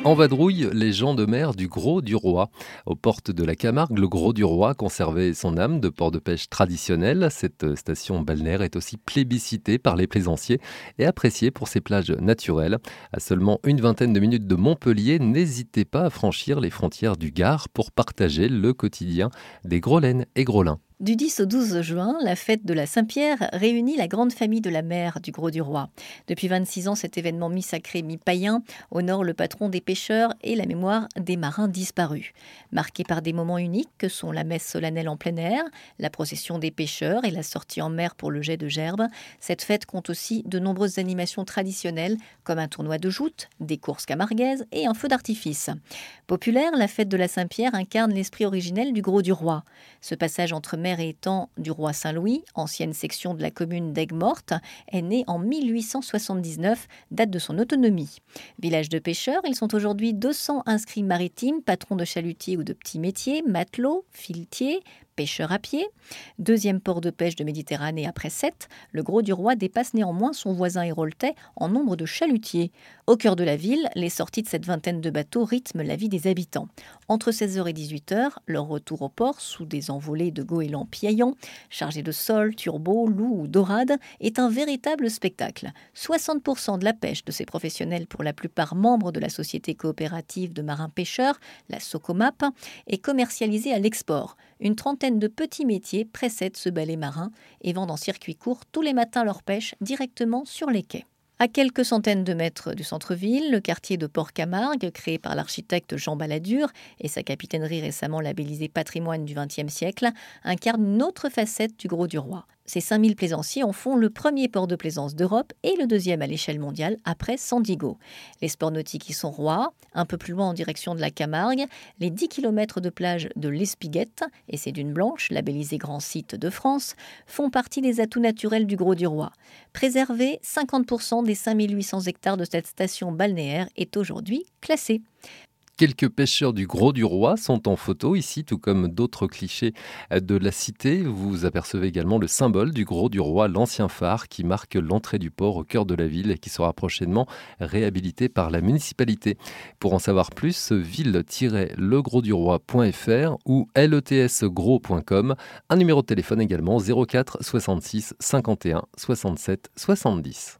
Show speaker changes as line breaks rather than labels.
En vadrouille, les gens de mer du Gros du Roi. Aux portes de la Camargue, le Gros du Roi conservait son âme de port de pêche traditionnel. Cette station balnéaire est aussi plébiscitée par les plaisanciers et appréciée pour ses plages naturelles. À seulement une vingtaine de minutes de Montpellier, n'hésitez pas à franchir les frontières du Gard pour partager le quotidien des Grolaines et Grolins.
Du 10 au 12 juin, la fête de la Saint-Pierre réunit la grande famille de la mer du Gros du Roi. Depuis 26 ans, cet événement mi-sacré, mi-païen honore le patron des pêcheurs et la mémoire des marins disparus. Marqué par des moments uniques que sont la messe solennelle en plein air, la procession des pêcheurs et la sortie en mer pour le jet de gerbe, cette fête compte aussi de nombreuses animations traditionnelles comme un tournoi de joutes, des courses camarguaises et un feu d'artifice. Populaire, la fête de la Saint-Pierre incarne l'esprit originel du Gros du Roi. Ce passage entre mer et étang du roi Saint-Louis, ancienne section de la commune d'Aigues-Mortes, est né en 1879, date de son autonomie. Village de pêcheurs, ils sont aujourd'hui 200 inscrits maritimes, patrons de chalutiers ou de petits métiers, matelots, filetiers, pêcheurs à pied. Deuxième port de pêche de Méditerranée après Sète, le Gros du Roi dépasse néanmoins son voisin héroltais en nombre de chalutiers. Au cœur de la ville, les sorties de cette vingtaine de bateaux rythment la vie des habitants. Entre 16h et 18h, leur retour au port sous des envolées de goélands piaillants, chargés de sols, turbots, loups ou dorades, est un véritable spectacle. 60% de la pêche de ces professionnels, pour la plupart membres de la société coopérative de marins-pêcheurs, la Socomap, est commercialisée à l'export. Une trentaine de petits métiers précèdent ce ballet marin et vendent en circuit court tous les matins leur pêche directement sur les quais. À quelques centaines de mètres du centre-ville, le quartier de Port-Camargue, créé par l'architecte Jean Balladur et sa capitainerie récemment labellisée patrimoine du XXe siècle, incarne une autre facette du Gros du Roi. Ces 5000 plaisanciers en font le premier port de plaisance d'Europe et le deuxième à l'échelle mondiale après Sandiego. Les sports nautiques y sont rois. Un peu plus loin en direction de la Camargue, les 10 km de plage de l'Espiguette et ses dunes blanches, labellisées Grand Site de France, font partie des atouts naturels du Gros du Roi. Préserver 50% des 5800 hectares de cette station balnéaire est aujourd'hui classée.
Quelques pêcheurs du Gros du Roi sont en photo ici, tout comme d'autres clichés de la cité. Vous apercevez également le symbole du Gros du Roi, l'ancien phare qui marque l'entrée du port au cœur de la ville et qui sera prochainement réhabilité par la municipalité. Pour en savoir plus, ville-legrosduroi.fr ou letsgros.com. Un numéro de téléphone également 04 66 51 67 70.